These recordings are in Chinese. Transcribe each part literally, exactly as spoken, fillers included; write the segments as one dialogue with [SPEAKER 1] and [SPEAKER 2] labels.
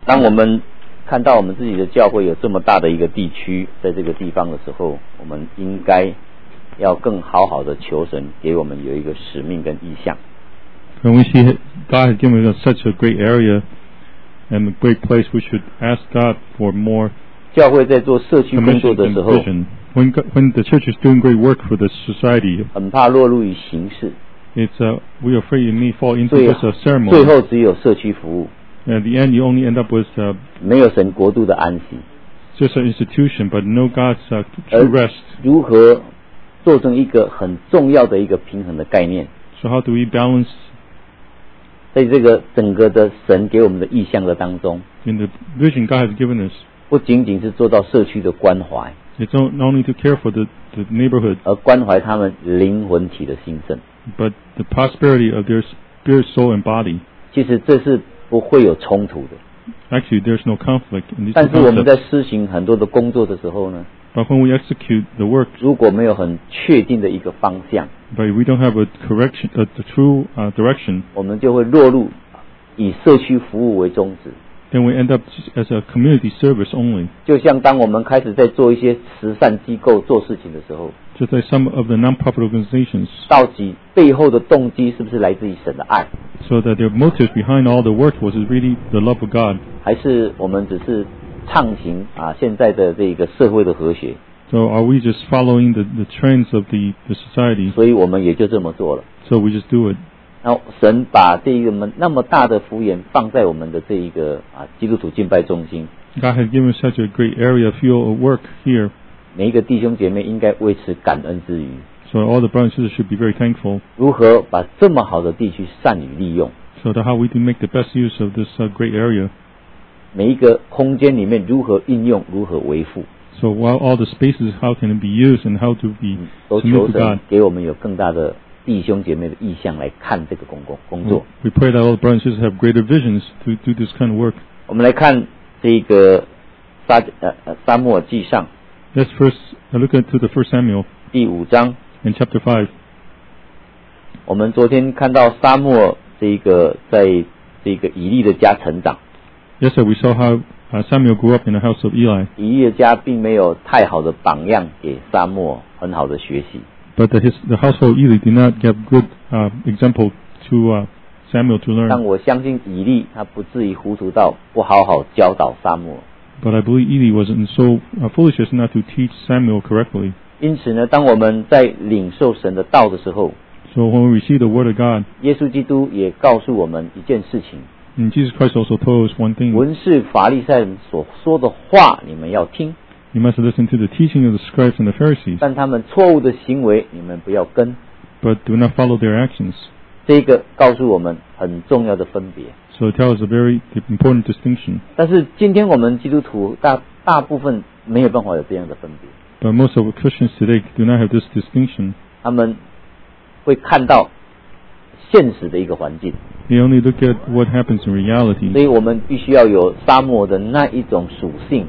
[SPEAKER 1] 当我们看到我们自己的教会有这么大的一个地区在这个地方的时候，我们应该要更好好的求神给我们有一个使命跟意向。
[SPEAKER 2] When we see God has given us such a great area and a great place, we should ask God for more.
[SPEAKER 1] 教会在做社区工作的时候，
[SPEAKER 2] when when the church is doing great work for the society,
[SPEAKER 1] 很怕落入于形式。
[SPEAKER 2] It's uh, we are afraid you may fall into this uh, ceremony.
[SPEAKER 1] 最后只有社区服务。
[SPEAKER 2] At the end, you only end up with uh,
[SPEAKER 1] 没有神国度的安息。
[SPEAKER 2] Just an institution, but no God's uh, true rest.
[SPEAKER 1] 如何做成一个很重要的一个平衡的概念？
[SPEAKER 2] So how do we balance?
[SPEAKER 1] 在这个整个的神给我们的意象的当中
[SPEAKER 2] In the vision God has given us,
[SPEAKER 1] 不仅仅是做到社区的关怀
[SPEAKER 2] it's not only to care for the, the neighborhood,
[SPEAKER 1] 而关怀他们灵魂体的兴盛
[SPEAKER 2] but the prosperity of their spirit, soul, and body.
[SPEAKER 1] 其实这是不会有冲突的
[SPEAKER 2] Actually, there's no conflict in these
[SPEAKER 1] 但是我们
[SPEAKER 2] concepts.
[SPEAKER 1] 在施行很多的工作的时候呢
[SPEAKER 2] But when we execute the work,
[SPEAKER 1] 如果没有很确定的一个方向
[SPEAKER 2] but we don't have a correction, a, a true uh, direction,
[SPEAKER 1] 我们就会落入以社区服务为宗旨
[SPEAKER 2] then we end up as a community service only.
[SPEAKER 1] 就像当我们开始在做一些慈善机构做事情的时候
[SPEAKER 2] Just like some of the non-profit organizations,
[SPEAKER 1] 到底背后的动机是不是来自于神的爱
[SPEAKER 2] so that their motives behind all the work was really the love of God.
[SPEAKER 1] 还是我们只是畅行啊现在的这个社会的和谐
[SPEAKER 2] So are we just following the, the trends of the, the society?
[SPEAKER 1] 所以我们也就这么做了
[SPEAKER 2] So we just do it.
[SPEAKER 1] 然后神把这一个门那么大的福源放在我们的这一个啊基督徒敬拜中心
[SPEAKER 2] God has given such a great area field of work here.
[SPEAKER 1] 每一个弟兄姐妹应该为此感恩之余
[SPEAKER 2] So all the brothers and sisters should be very thankful.
[SPEAKER 1] 如何把这么好的地区善于利用
[SPEAKER 2] So that how we can make the best use of this uh, great area.
[SPEAKER 1] 每一个空间里面如何运用如何维护
[SPEAKER 2] So while all the spaces, how can it be used and how to be
[SPEAKER 1] 都求
[SPEAKER 2] submitted to
[SPEAKER 1] 神
[SPEAKER 2] God.
[SPEAKER 1] 给我们有更大的弟兄姐妹的意向来看这个工工工作
[SPEAKER 2] We pray that all the brothers and sisters have greater visions to do this kind of work.
[SPEAKER 1] 我们来看这个撒呃呃撒母耳记上
[SPEAKER 2] Let's first uh, look into the First Samuel
[SPEAKER 1] 第五章
[SPEAKER 2] in chapter five.
[SPEAKER 1] 我们昨天看到撒母耳这个在这个以利的家成长
[SPEAKER 2] Yesterday we saw how uh, Samuel grew up in the house of Eli.
[SPEAKER 1] 以利的家并没有太好的榜样给撒母耳很好的学习
[SPEAKER 2] But the, his, the household Eli did not give good uh, example to uh, Samuel to
[SPEAKER 1] 但
[SPEAKER 2] learn.
[SPEAKER 1] 我相信以利他不至于糊涂到不好好教导撒母耳
[SPEAKER 2] But I believe Eli wasn't so uh, foolish as not to teach Samuel correctly.
[SPEAKER 1] 因此呢当我们在领受神的道的时候
[SPEAKER 2] So when we receive the word of God,
[SPEAKER 1] 耶稣基督也告诉我们一件事情
[SPEAKER 2] and Jesus Christ also told us one thing.
[SPEAKER 1] 文士法利赛人所说的话你们要听
[SPEAKER 2] You must listen to the teaching of the scribes and the Pharisees,
[SPEAKER 1] 但他们错误的行为你们不要跟
[SPEAKER 2] but do not follow their actions.
[SPEAKER 1] 这个告诉我们很重要的分别
[SPEAKER 2] So it tells a very important distinction.
[SPEAKER 1] 但是今天我们基督徒大大部分没有办法有这样的分别
[SPEAKER 2] But most of Christians today do not have this distinction.
[SPEAKER 1] 他们会看到现实的一个环境
[SPEAKER 2] They only look at what happens in
[SPEAKER 1] 所
[SPEAKER 2] reality.
[SPEAKER 1] 以我们必须要有撒母耳的那一种属性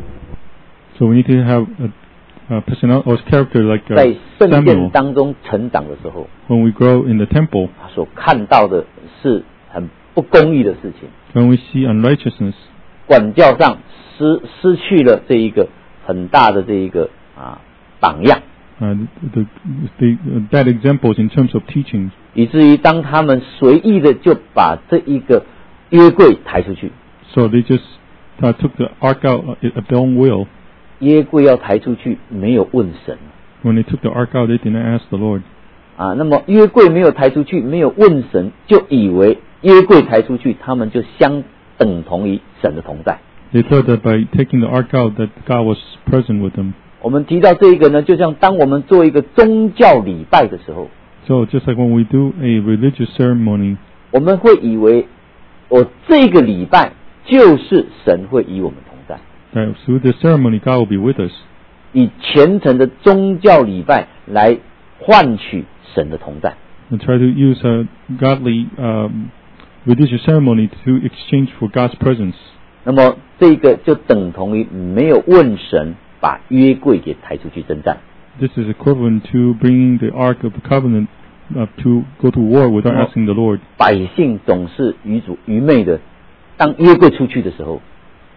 [SPEAKER 2] So we need to have a, a personality or character like
[SPEAKER 1] 在
[SPEAKER 2] uh,
[SPEAKER 1] 圣殿
[SPEAKER 2] Samuel.
[SPEAKER 1] 当中成长的时候
[SPEAKER 2] When we grow in the temple,
[SPEAKER 1] 他所看到的是很不公义的事情
[SPEAKER 2] when we see unrighteousness,
[SPEAKER 1] 管教上失失去了这一个很大的这一个啊榜样
[SPEAKER 2] uh, the, the, the bad examples in terms of teaching,
[SPEAKER 1] 以至于当他们随意的就把这一个约柜抬出去
[SPEAKER 2] so they just uh, took the ark out of their own will.
[SPEAKER 1] 约柜要抬出去没有问神
[SPEAKER 2] When they took the ark out, they did not ask the Lord.
[SPEAKER 1] 啊，那么约柜没有抬出去没有问神就以为约柜抬出去他们就相等同于神的同在
[SPEAKER 2] They thought that by taking the ark out that God was present with them.
[SPEAKER 1] 我们提到这一个呢就像当我们做一个宗教礼拜的时候
[SPEAKER 2] So just like when we do a religious ceremony,
[SPEAKER 1] 我们会以为我这个礼拜就是神会与我们同在
[SPEAKER 2] that through the ceremony God will be with us.
[SPEAKER 1] 以虔诚的宗教礼拜来换取神的同在
[SPEAKER 2] And try to use a godly um, religious ceremony to exchange for God's presence.
[SPEAKER 1] 那么这个就等同于没有问神把约柜给抬出去征战
[SPEAKER 2] This is equivalent to bringing the Ark of the Covenant uh, to go to war without asking the Lord.
[SPEAKER 1] 百姓总是愚主愚昧的当约柜出去的时候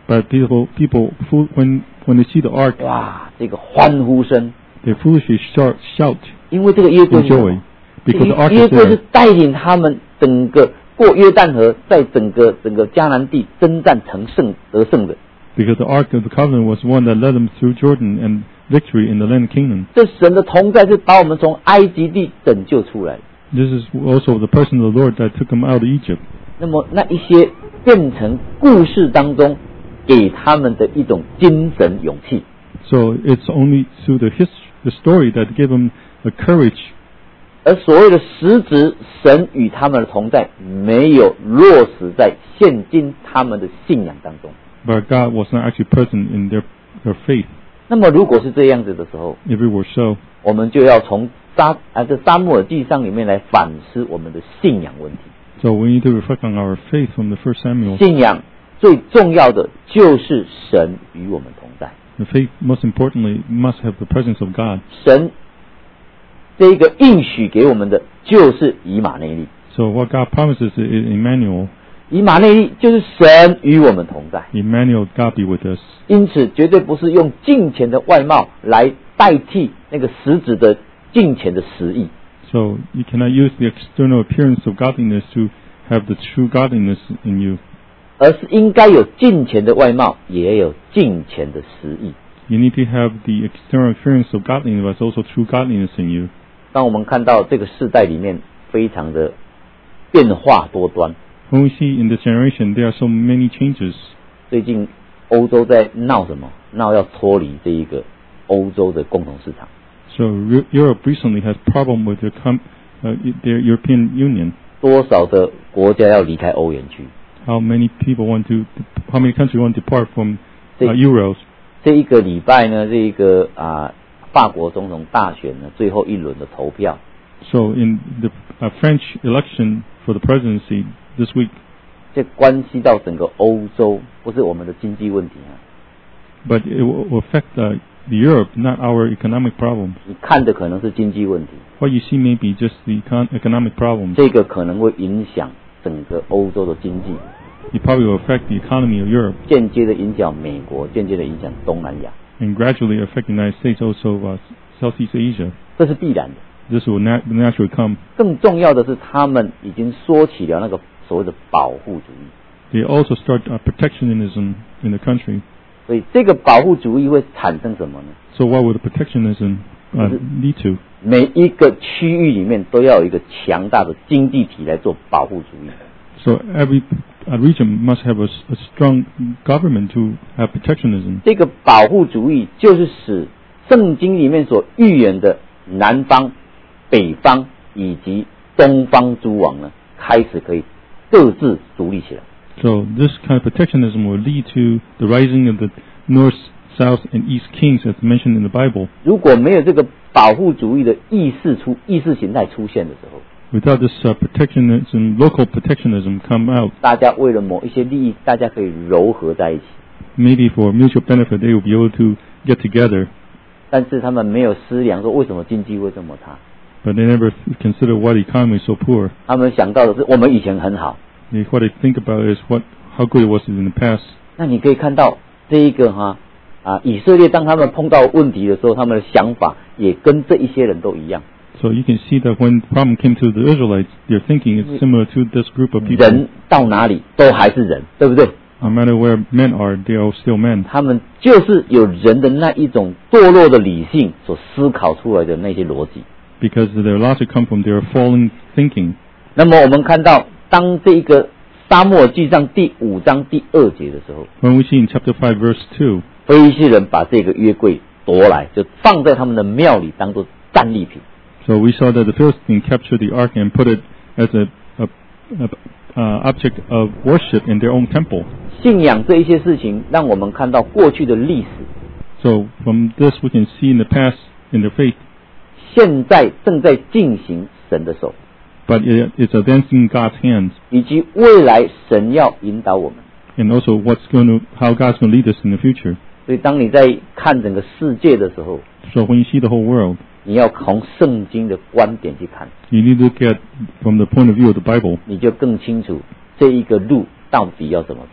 [SPEAKER 2] But people, people, fool, when when they see the ark,
[SPEAKER 1] 哇，这个欢呼声，
[SPEAKER 2] they foolishly shout, shout
[SPEAKER 1] 因为这个约柜
[SPEAKER 2] in
[SPEAKER 1] 是什么
[SPEAKER 2] joy because the ark
[SPEAKER 1] 约
[SPEAKER 2] is
[SPEAKER 1] 柜是
[SPEAKER 2] there.
[SPEAKER 1] 带领他们整个过约旦河，在整个整个迦南地征战成胜得胜的。
[SPEAKER 2] Because the ark of the covenant was one that led them through Jordan and victory in the land of Canaan.
[SPEAKER 1] 这神的同在是把我们从埃及地拯救出来的。
[SPEAKER 2] This is also the person of the Lord that took them out of Egypt.
[SPEAKER 1] 那么那一些变成故事当中给他们的一种精神勇气。
[SPEAKER 2] So it's only through the his, the story that gave them the courage.
[SPEAKER 1] 而所谓的实质神与他们的同在，没有落实在现今他们的信仰当中。
[SPEAKER 2] But God was not actually present in their, their faith.
[SPEAKER 1] 那么如果是这样子的时候，
[SPEAKER 2] If it were so,
[SPEAKER 1] 我们就要从撒啊这撒母耳记上里面来反思我们的信仰问题。
[SPEAKER 2] so we need to reflect on our faith from the first Samuel.
[SPEAKER 1] 信仰最重要的就是神与我们同在。
[SPEAKER 2] The faith, most importantly, must have the presence of God.
[SPEAKER 1] 神这个应许给我们的就是以马内利，
[SPEAKER 2] So what God promises is Emmanuel.
[SPEAKER 1] 以马内利就是神与我们同在。
[SPEAKER 2] Emmanuel, God be with us.
[SPEAKER 1] 因此，绝对不是用敬虔的外貌来代替那个实质的敬虔的实意。
[SPEAKER 2] So you cannot use the external appearance of godliness to have the true godliness in you.
[SPEAKER 1] 而是应该有敬虔的外貌，也有敬虔的实意。
[SPEAKER 2] You need to have the external appearance of godliness, but also true godliness in you.
[SPEAKER 1] 当我们看到这个世代里面非常的变化多端，
[SPEAKER 2] When we see in this generation, there are so many changes.
[SPEAKER 1] 最近欧洲在闹什么？闹要脱离这一个欧洲的共同市场。
[SPEAKER 2] So Re- Europe recently has problem with their, com- uh, their European Union.
[SPEAKER 1] 多少的国家要离开欧元区？
[SPEAKER 2] How many people want to, how many countries want to depart from uh,
[SPEAKER 1] 这
[SPEAKER 2] euros?
[SPEAKER 1] 这一个礼拜呢，这一个啊法国总统大选呢最后一轮的投票，
[SPEAKER 2] So in the uh, French election for the presidency this week,
[SPEAKER 1] 这关系到整个欧洲，不是我们的经济问题啊。
[SPEAKER 2] but it will affect uh, the Europe, not our economic problems.
[SPEAKER 1] 你看的可能是经济问题，
[SPEAKER 2] What you see may be just the econ- economic problems.
[SPEAKER 1] 这个可能会影响整个欧洲的经济，
[SPEAKER 2] It probably will affect the economy of Europe
[SPEAKER 1] 间接的影响美国，间接的影响东南亚，
[SPEAKER 2] and gradually affect the United States, also uh, Southeast Asia.
[SPEAKER 1] 这是必然的。
[SPEAKER 2] This will nat- naturally come.
[SPEAKER 1] 更重要的是，他们已经说起了那个所谓的保护主义，
[SPEAKER 2] They also start uh, protectionism in the country.
[SPEAKER 1] 所以这个保护主义会产生什么呢？
[SPEAKER 2] So what would the protectionism uh, lead to?
[SPEAKER 1] 每一个区域里面都要有一个强大的经济体来做保护主义。
[SPEAKER 2] So every uh, region must have a, s- a strong government to have protectionism.
[SPEAKER 1] 这个保护主义就是使圣经里面所预言的南方、北方以及东方诸王呢，开始可以各自独立起来。
[SPEAKER 2] So this kind of protectionism will lead to the rising of the north, south, and east kings, as mentioned in the Bible.
[SPEAKER 1] 如果没有这个保护主义的意识出意识形态出现的时候，
[SPEAKER 2] Without this uh, protectionism, local protectionism come out,
[SPEAKER 1] 大家为了某一些利益，大家可以糅合在一起，
[SPEAKER 2] maybe for mutual benefit, they will be able to get together.
[SPEAKER 1] 但是他们没有思量说为什么经济会这么差，
[SPEAKER 2] But they never consider why the economy is so poor.
[SPEAKER 1] 他们想到的是我们以前很好。
[SPEAKER 2] They, what they think about is what how good it was in the past.
[SPEAKER 1] 那你可以看到这一个哈啊，以色列当他们碰到问题的时候，他们的想法也跟这一些人都一样。
[SPEAKER 2] So you can see that when the problem came to the Israelites, their thinking is similar to this group of people.
[SPEAKER 1] 人到哪里都还是人，对不对？
[SPEAKER 2] No matter where men are, they are still men.
[SPEAKER 1] 他们就是有人的那一种堕落的理性所思考出来的那些逻辑。
[SPEAKER 2] Because their logic come from their fallen thinking.
[SPEAKER 1] 那么我们看到，当这个撒母耳记上第五章第二节的时候，
[SPEAKER 2] When we see in chapter five, verse two,
[SPEAKER 1] 非利士人把这个约柜夺来，就放在他们的庙里当做战利品。
[SPEAKER 2] so we saw that the Philistines captured the ark and put it as a, a, a uh, object of worship in their own temple.
[SPEAKER 1] 信仰这一些事情，让我们看到过去的历史，
[SPEAKER 2] So from this we can see in the past, in their faith,
[SPEAKER 1] 现在正在进行神的手，
[SPEAKER 2] but it, it's advancing God's hands,
[SPEAKER 1] 以及未来神要引导我们。
[SPEAKER 2] and also what's going to, how God's going to lead us in the future.
[SPEAKER 1] 所以当你在看整个世界的时候，
[SPEAKER 2] So when you see the whole world,
[SPEAKER 1] 你要从圣经的观点去看，
[SPEAKER 2] you need to look at from the point of view of the Bible.
[SPEAKER 1] 你就更清楚这一个路到底要怎么走。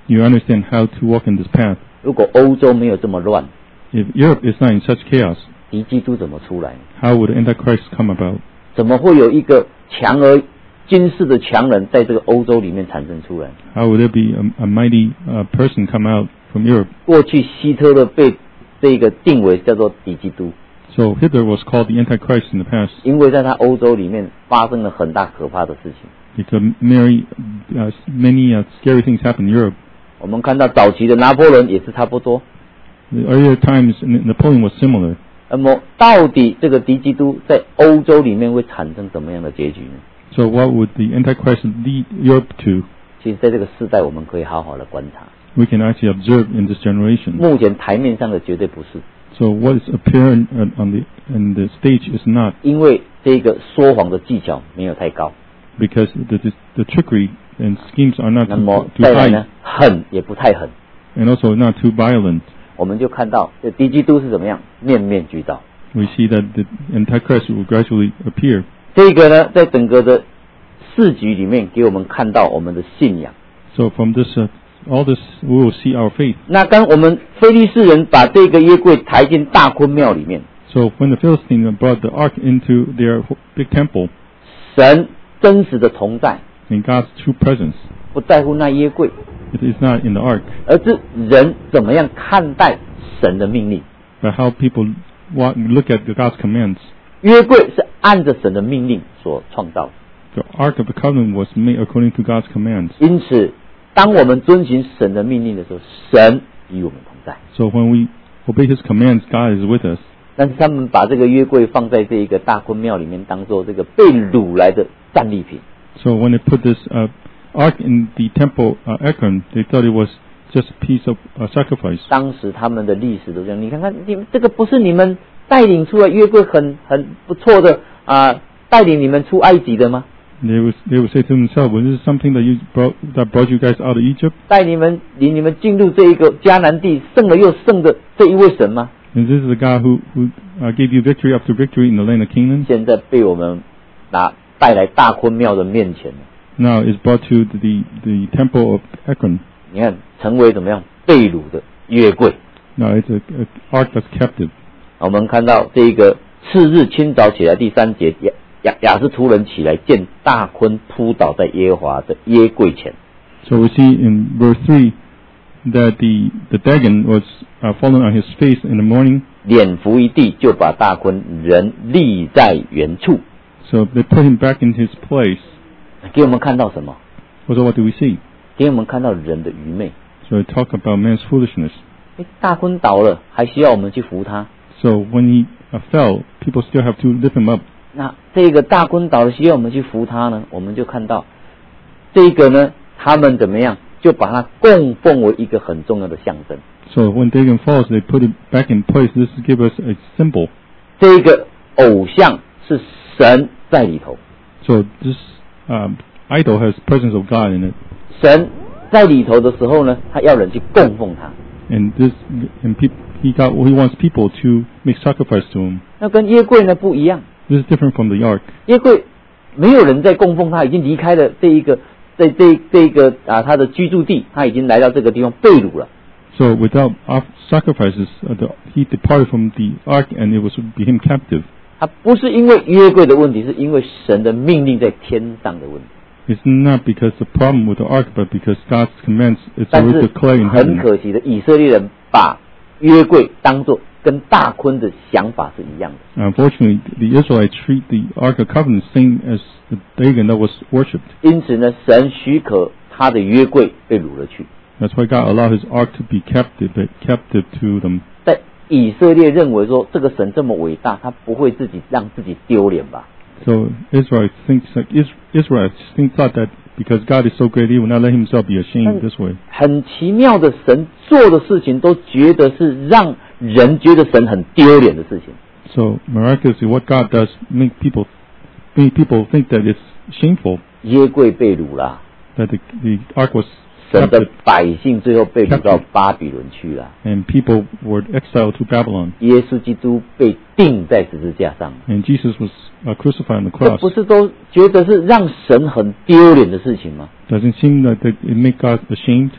[SPEAKER 2] you understand how to walk in this path.
[SPEAKER 1] 如果欧洲没有这么乱，
[SPEAKER 2] If Europe is not in such chaos,
[SPEAKER 1] 敌基督怎么出来？
[SPEAKER 2] how would the Antichrist come about?
[SPEAKER 1] 怎么会有一个强而军事的强人在这个欧洲里面产生出来？
[SPEAKER 2] How would there be a, a mighty uh, person come out from Europe?
[SPEAKER 1] 过去希特勒被这个定为叫做敌基督，
[SPEAKER 2] So Hitler was called the Antichrist in the past
[SPEAKER 1] 因为在他欧洲里面发生了很大可怕的事情。
[SPEAKER 2] because many, uh, many uh, scary things happened in Europe.
[SPEAKER 1] 我们看到早期的拿破仑也是差不多。
[SPEAKER 2] The earlier times, Napoleon was similar.
[SPEAKER 1] 那么，到底这个敌基督在欧洲里面会产生什么样的结局呢？
[SPEAKER 2] So what would the Antichrist lead Europe to?
[SPEAKER 1] 其实，在这个世代，我们可以好好的观察。
[SPEAKER 2] We can actually observe in this generation.
[SPEAKER 1] 目前台面上的绝对不是，
[SPEAKER 2] So what is apparent on on the on the stage is not,
[SPEAKER 1] 因为这个说谎的技巧没有太高。
[SPEAKER 2] because the the, the trickery and schemes are not
[SPEAKER 1] 那
[SPEAKER 2] too,
[SPEAKER 1] 么
[SPEAKER 2] too
[SPEAKER 1] 再来
[SPEAKER 2] high,
[SPEAKER 1] 呢，狠也不太狠。
[SPEAKER 2] and also not too violent.
[SPEAKER 1] 我们就看到这敌基督是怎么样，面面俱到。
[SPEAKER 2] We see that the Antichrist will gradually appear.
[SPEAKER 1] 这个呢，在整个的市局里面，给我们看到我们的信仰。
[SPEAKER 2] So from this, uh, all this, we will see our faith.
[SPEAKER 1] 那当我们非利士人把这个约柜抬进大坤庙里面，
[SPEAKER 2] So when the Philistines brought the ark into their big temple,
[SPEAKER 1] 神真实的同在，
[SPEAKER 2] in God's true presence,
[SPEAKER 1] 不在乎那约柜，
[SPEAKER 2] it is not in the ark,
[SPEAKER 1] 而是人怎么样看待神的命令。
[SPEAKER 2] but how people walk, look at the God's commands.
[SPEAKER 1] 约柜是按着神的命令所创造的，
[SPEAKER 2] The ark of the covenant was made according to God's commands.
[SPEAKER 1] 因此，当我们遵循神的命令的时候，神与我们同在。
[SPEAKER 2] So when we obey His commands, God is with us.
[SPEAKER 1] 但是他们把这个约柜放在这一个大坤庙里面，当做这个被掳来的战利品。
[SPEAKER 2] So when they put this uh, ark in the temple uh, Ekron, they thought it was just a piece of uh, sacrifice.
[SPEAKER 1] 当时他们的历史都这样，你看看，你这个不是你们带领出来约柜很很不错的啊，带领你们出埃及的吗？
[SPEAKER 2] They would they would say to themselves, "Was this something that you brought that brought you guys out of Egypt?
[SPEAKER 1] 带你们领你们进入这一个迦南地，胜了又胜的这一位神吗？
[SPEAKER 2] And this is the God who who uh, gave you victory after victory in the land of Canaan.
[SPEAKER 1] 现在被我们拿带来大坤庙的面前，
[SPEAKER 2] Now is brought to the the temple of Ekron.
[SPEAKER 1] 你看成为怎么样被掳的约柜。
[SPEAKER 2] Now it's a, a ark that's captive."
[SPEAKER 1] 我们看到这一个次日清早起来，第三节亚亚亚斯突人起来，见大坤扑倒在耶和华的约柜前。
[SPEAKER 2] So we see in verse three that the the Dagon was uh, fallen on his face in the morning.
[SPEAKER 1] 脸伏一地，就把大坤人立在原处。
[SPEAKER 2] So they put him back in his place.
[SPEAKER 1] 给我们看到什么？
[SPEAKER 2] So what do we see?
[SPEAKER 1] 给我们看到人的愚昧。
[SPEAKER 2] So we talk about man's foolishness.
[SPEAKER 1] 诶，大坤倒了，还需要我们去扶他？
[SPEAKER 2] So when he uh, fell, people still have to lift him up.
[SPEAKER 1] 那这个大坤倒了，需要我们去扶他呢？我们就看到这个呢，他们怎么样，就把它供奉为一个很重要的象征。
[SPEAKER 2] So when Dagon falls, they put it back in place. This is give us a symbol.
[SPEAKER 1] 这个偶像是神在里头，
[SPEAKER 2] So this um, idol has presence of God in it,
[SPEAKER 1] 神在里头的时候呢，他要人去供奉他。
[SPEAKER 2] and this and pe- he got he wants people to make sacrifice to him.
[SPEAKER 1] 那跟约柜呢不一样，
[SPEAKER 2] This is different from the ark.
[SPEAKER 1] 约柜没有人在供奉他，已经离开了这一个这这这一个啊他的居住地，他已经来到这个地方被掳了。
[SPEAKER 2] So without off- sacrifices, uh, the, he departed from the ark, and it was became captive.
[SPEAKER 1] 他不是因为约柜的问题，是因为神的命令在天上的问题。
[SPEAKER 2] It's not because the problem with the ark, but because God's commands is
[SPEAKER 1] 但
[SPEAKER 2] already
[SPEAKER 1] 是
[SPEAKER 2] declared in
[SPEAKER 1] 很
[SPEAKER 2] heaven.
[SPEAKER 1] 可惜的，以色列人把约柜当作跟大坤的想法是一样的。
[SPEAKER 2] Unfortunately, the Israelites treat the ark of covenant same as the Dagon that was worshipped.
[SPEAKER 1] 因此呢，神许可他的约柜被掳了去。
[SPEAKER 2] That's why God allowed His ark to be captive, captive to them.
[SPEAKER 1] 在以色列认为说，这个神这么伟大，他不会自己让自己丢脸吧？
[SPEAKER 2] So Israel thinks like Israel think thought that because God is so great, He will not let Himself be ashamed this way.
[SPEAKER 1] 很奇妙的，神做的事情都觉得是让人觉得神很丢脸的事情。
[SPEAKER 2] So miraculously, what God does make people make people think that it's shameful
[SPEAKER 1] 约柜被掳了，
[SPEAKER 2] that the, the ark was
[SPEAKER 1] 神的
[SPEAKER 2] captive
[SPEAKER 1] 百姓最后被掳到巴比伦去了。
[SPEAKER 2] and people were exiled to Babylon.
[SPEAKER 1] 耶稣基督被钉在十字架上，
[SPEAKER 2] And Jesus was uh, crucified on the
[SPEAKER 1] 这
[SPEAKER 2] cross.
[SPEAKER 1] 不是都觉得是让神很丢脸的事情吗？
[SPEAKER 2] Doesn't seem like that it make God ashamed?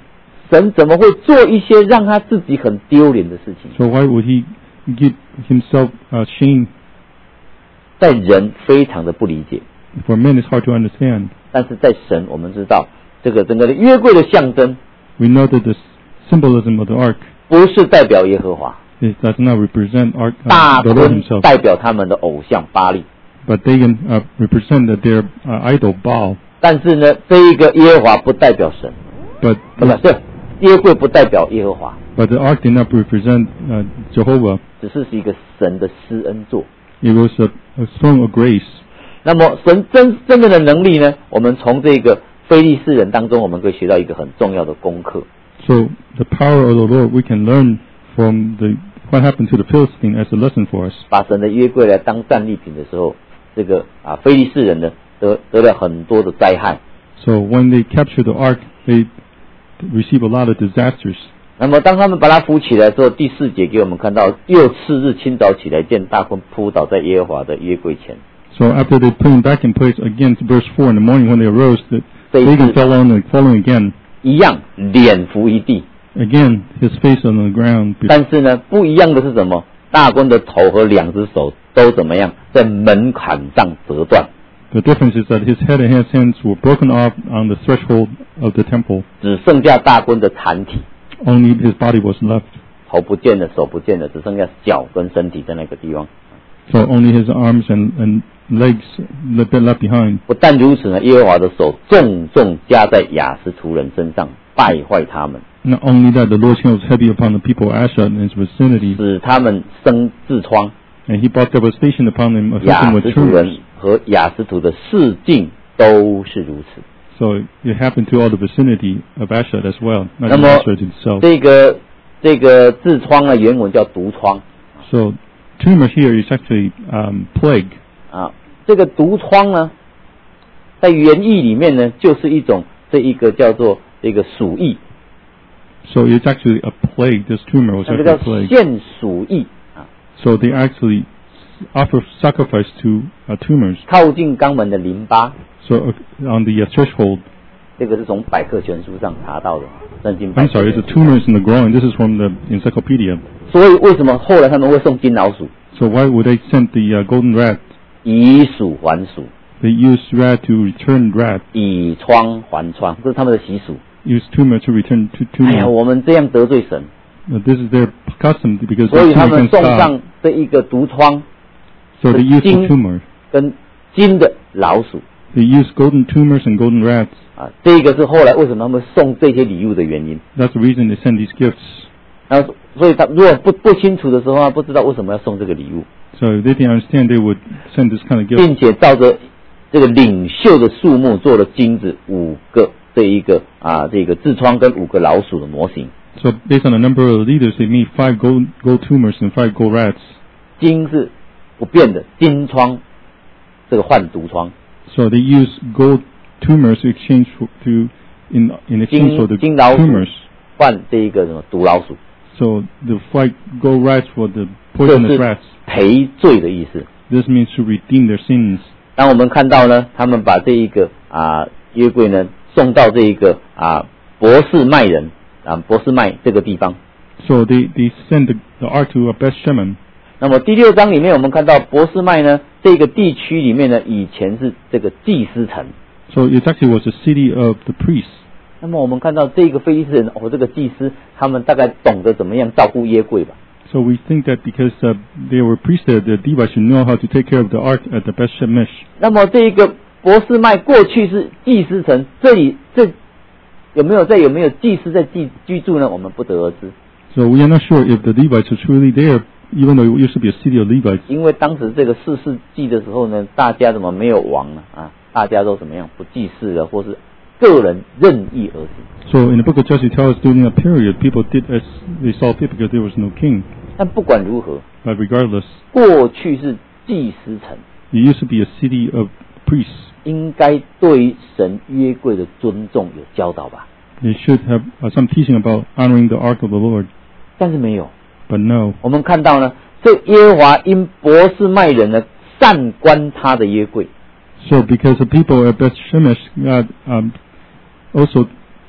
[SPEAKER 1] 神怎么会做一些让他自己很丢脸的事情？
[SPEAKER 2] So why would he give himself uh, shame?
[SPEAKER 1] 在人非常的不理解，
[SPEAKER 2] For men, it's hard to understand.
[SPEAKER 1] 但是在神，我们知道这个整个的约柜的象征，
[SPEAKER 2] We know that the symbolism of the ark
[SPEAKER 1] 不是代表耶和华，
[SPEAKER 2] it does not represent ark,
[SPEAKER 1] 大
[SPEAKER 2] uh, the Lord
[SPEAKER 1] 坤
[SPEAKER 2] himself,
[SPEAKER 1] 代表他们的偶像巴力。
[SPEAKER 2] but they can uh, represent that their uh, idol Baal.
[SPEAKER 1] 但是呢，这一个耶和华不代表神，
[SPEAKER 2] But
[SPEAKER 1] 不是对，约柜不代表耶和华，
[SPEAKER 2] but the ark did not represent uh, Jehovah.
[SPEAKER 1] 只是是一个神的施恩座。
[SPEAKER 2] It was a, a throne of grace.
[SPEAKER 1] 那么神真真正的能力呢？我们从这个非利士人当中，我们可以学到一个很重要的功课。
[SPEAKER 2] So the power of the Lord we can learn from the what happened to the Philistine as a lesson for us.
[SPEAKER 1] 把神的约柜来当战利品的时候，这个啊非利士人呢得得了很多的灾害。
[SPEAKER 2] So when they captured the ark, they received a lot of disasters.
[SPEAKER 1] 那么当他们把它扶起来之后，第四节给我们看到，又次日清早起来，见大坤扑倒在耶和华的约柜前。
[SPEAKER 2] So after they put him back in place again, to verse four in the morning when they arose, the Dagon fell on and falling again.
[SPEAKER 1] 一样脸伏一地，
[SPEAKER 2] Again, his face on the ground.
[SPEAKER 1] 但是呢，不一样的是什么？大坤的头和两只手都怎么样？在门槛上折断。
[SPEAKER 2] The difference is that his head and his hands were broken off on the threshold of the temple.
[SPEAKER 1] 只剩下大坤的残体，
[SPEAKER 2] Only his body was left.
[SPEAKER 1] 头不见了，手不见了，只剩下脚跟身体在那个地方。
[SPEAKER 2] So only his arms and, and legs left, left behind.
[SPEAKER 1] 不但如此呢，耶和华的手重重加在亚实突人身上，败坏他们，
[SPEAKER 2] Not only that, the Lord's hand was heavy upon the people of Asher and his vicinity,
[SPEAKER 1] 使他们生痔疮。
[SPEAKER 2] and he brought devastation upon them,
[SPEAKER 1] 亚
[SPEAKER 2] afflicting with
[SPEAKER 1] 实突
[SPEAKER 2] tumors.
[SPEAKER 1] 人和亚实突的四境都是如此。
[SPEAKER 2] So it happened to all the vicinity of Asher as well, not
[SPEAKER 1] 那
[SPEAKER 2] just
[SPEAKER 1] 么
[SPEAKER 2] Asher himself.
[SPEAKER 1] 这个这个痔疮呢，原文叫毒疮
[SPEAKER 2] So tumor here is actually um, plague.
[SPEAKER 1] 啊。这个毒疮呢，在原意里面呢，就是一种这一个叫做这个鼠疫，
[SPEAKER 2] So it's actually a plague. This tumor was
[SPEAKER 1] 那个
[SPEAKER 2] actually
[SPEAKER 1] 叫
[SPEAKER 2] a plague.
[SPEAKER 1] 腺鼠疫啊，
[SPEAKER 2] So they actually offer sacrifice to uh, tumors.
[SPEAKER 1] 靠近肛门的淋巴。
[SPEAKER 2] So uh, on the uh, threshold,
[SPEAKER 1] 这个是从百科全书上查到的，圣经百
[SPEAKER 2] I'm
[SPEAKER 1] 科
[SPEAKER 2] sorry,
[SPEAKER 1] 全
[SPEAKER 2] it's
[SPEAKER 1] 书
[SPEAKER 2] a tumors in the groin. This is from the encyclopedia.
[SPEAKER 1] 所以为什么后来他们会送金老鼠？
[SPEAKER 2] So why would they send the uh, golden rat?
[SPEAKER 1] 以鼠还鼠，
[SPEAKER 2] They use rat to return rat.
[SPEAKER 1] 以疮还疮，这是他们的习俗。
[SPEAKER 2] Use tumor to return to
[SPEAKER 1] 哎呀，
[SPEAKER 2] tumor.
[SPEAKER 1] 我们这样得罪神，
[SPEAKER 2] Uh, this is their custom because
[SPEAKER 1] 所以
[SPEAKER 2] they
[SPEAKER 1] 他
[SPEAKER 2] sin
[SPEAKER 1] 们
[SPEAKER 2] against
[SPEAKER 1] 送
[SPEAKER 2] God.
[SPEAKER 1] 上这一个毒疮
[SPEAKER 2] So they use the
[SPEAKER 1] 金
[SPEAKER 2] tumor.
[SPEAKER 1] 跟金的老鼠
[SPEAKER 2] They use golden tumors and golden rats.
[SPEAKER 1] 啊，这个是后来为什么他们送这些礼物的原因。
[SPEAKER 2] That's the reason they send these gifts.
[SPEAKER 1] 然后，所以他如果不不清楚的时候啊，不知道为什么要送这个礼物，
[SPEAKER 2] So if they didn't understand, they would send this kind of gift.
[SPEAKER 1] 并且照着这个领袖的数目做了金子五个，这一个啊这个痔疮跟五个老鼠的模型。
[SPEAKER 2] So based on the number of leaders, they made five gold, gold tumors and five gold rats.
[SPEAKER 1] 金是不变的，金疮这个换毒疮，
[SPEAKER 2] So they use gold tumors to exchange for, to in in exchange for the
[SPEAKER 1] 金老鼠
[SPEAKER 2] tumors.
[SPEAKER 1] 换这一个什么毒老鼠，
[SPEAKER 2] So the five gold rats for the
[SPEAKER 1] 这
[SPEAKER 2] poisonous
[SPEAKER 1] 是
[SPEAKER 2] rats.
[SPEAKER 1] 赔罪的意思。
[SPEAKER 2] This means to redeem their sins.
[SPEAKER 1] 当我们看到呢，他们把这一个啊约柜呢送到这一个啊博士麦人啊博士麦这个地方。
[SPEAKER 2] So they they send the, the ark to uh, Beth Shemen.
[SPEAKER 1] 那么第六章里面，我们看到博士麦呢这个地区里面呢，以前是这个祭司城。
[SPEAKER 2] So it actually was the city of the priests.
[SPEAKER 1] 那么我们看到这个非利士人，哦，这个祭司他们大概懂得怎么样照顾约柜吧。
[SPEAKER 2] So we think that because uh, they were priests there, the Levites should know how to take care of the ark at the Beth Shemesh.
[SPEAKER 1] 那么这一个博士麦过去是祭司城，这里这有没有在有没有祭司在居居住呢？我们不得而知。
[SPEAKER 2] So we are not sure if the Levites are truly there, even though it used to be a city of Levites.
[SPEAKER 1] 因为当时这个四世纪的时候呢，大家怎么没有王呢？啊，大家都怎么样不祭祀了，或是个人任意而行。
[SPEAKER 2] So in the book of Judges, it tells us during that period, people did as they saw fit because there was no king.
[SPEAKER 1] 但不管如何，
[SPEAKER 2] But regardless,
[SPEAKER 1] 过去是祭司城，
[SPEAKER 2] it used to be a city of priests.
[SPEAKER 1] 应该对于神约柜的尊重有教导吧？
[SPEAKER 2] They should have uh, some teaching about honoring the ark of the Lord.
[SPEAKER 1] 但是没有。
[SPEAKER 2] But no.
[SPEAKER 1] 我们看到呢，这耶和华因博士麦人呢擅观他的约柜，
[SPEAKER 2] So because the people at Beth Shemesh, God um, also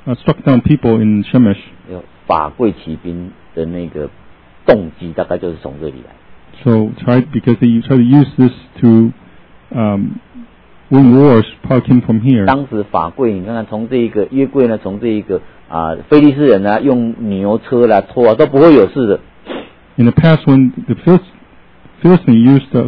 [SPEAKER 2] uh, struck down people in Shemesh.
[SPEAKER 1] 有法柜骑兵的那个动机大概就是从这里来。
[SPEAKER 2] So tried because they tried to use this to um, win wars. Probably came from here.
[SPEAKER 1] 当时法柜，你看看从这一个约柜呢，从这一个啊非利士人啊用牛车来拖啊，都不会有事的。
[SPEAKER 2] In the past, when the Philistines used the